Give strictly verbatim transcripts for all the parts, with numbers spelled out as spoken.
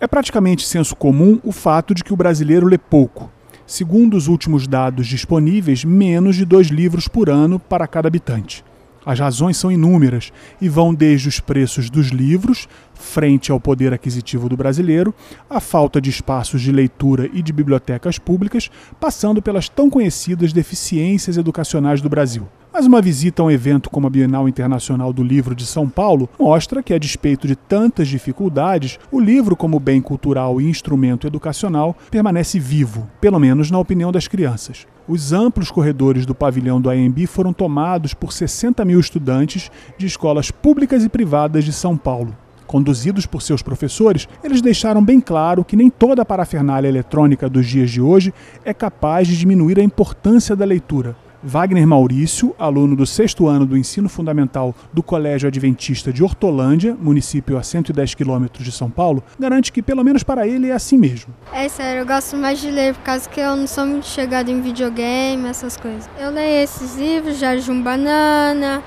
É praticamente senso comum o fato de que o brasileiro lê pouco. Segundo os últimos dados disponíveis, menos de dois livros por ano para cada habitante. As razões são inúmeras e vão desde os preços dos livros, frente ao poder aquisitivo do brasileiro, a falta de espaços de leitura e de bibliotecas públicas, passando pelas tão conhecidas deficiências educacionais do Brasil. Mas uma visita a um evento como a Bienal Internacional do Livro de São Paulo mostra que, a despeito de tantas dificuldades, o livro como bem cultural e instrumento educacional permanece vivo, pelo menos na opinião das crianças. Os amplos corredores do pavilhão do A M B foram tomados por sessenta mil estudantes de escolas públicas e privadas de São Paulo. Conduzidos por seus professores, eles deixaram bem claro que nem toda a parafernália eletrônica dos dias de hoje é capaz de diminuir a importância da leitura. Wagner Maurício, aluno do sexto ano do ensino fundamental do Colégio Adventista de Hortolândia, município a cento e dez quilômetros de São Paulo, garante que, pelo menos para ele, é assim mesmo. É sério, eu gosto mais de ler por causa que eu não sou muito chegada em videogame, essas coisas. Eu leio esses livros, Diário de um Banana,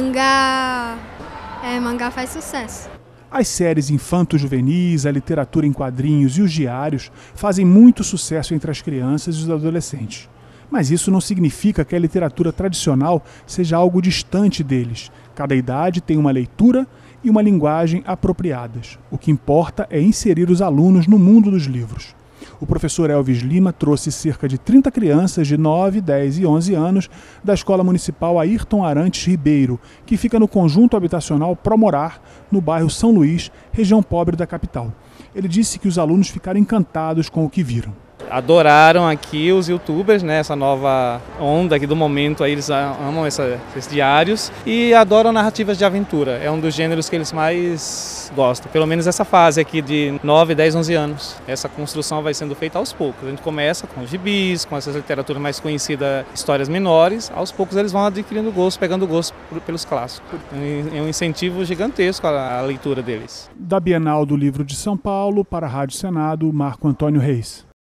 mangá. É, mangá faz sucesso. As séries infanto-juvenis, a literatura em quadrinhos e os diários fazem muito sucesso entre as crianças e os adolescentes. Mas isso não significa que a literatura tradicional seja algo distante deles. Cada idade tem uma leitura e uma linguagem apropriadas. O que importa é inserir os alunos no mundo dos livros. O professor Elvis Lima trouxe cerca de trinta crianças de nove, dez e onze anos da Escola Municipal Ayrton Arantes Ribeiro, que fica no conjunto habitacional Promorar, no bairro São Luís, região pobre da capital. Ele disse que os alunos ficaram encantados com o que viram. Adoraram aqui os youtubers, né, essa nova onda aqui do momento, aí eles amam essa, esses diários e adoram narrativas de aventura, é um dos gêneros que eles mais gostam, pelo menos essa fase aqui de nove, dez, onze anos. Essa construção vai sendo feita aos poucos, a gente começa com gibis, com essa literatura mais conhecida, histórias menores, aos poucos eles vão adquirindo gosto, pegando gosto pelos clássicos. É um incentivo gigantesco à leitura deles. Da Bienal do Livro de São Paulo, para a Rádio Senado, Marco Antônio Reis.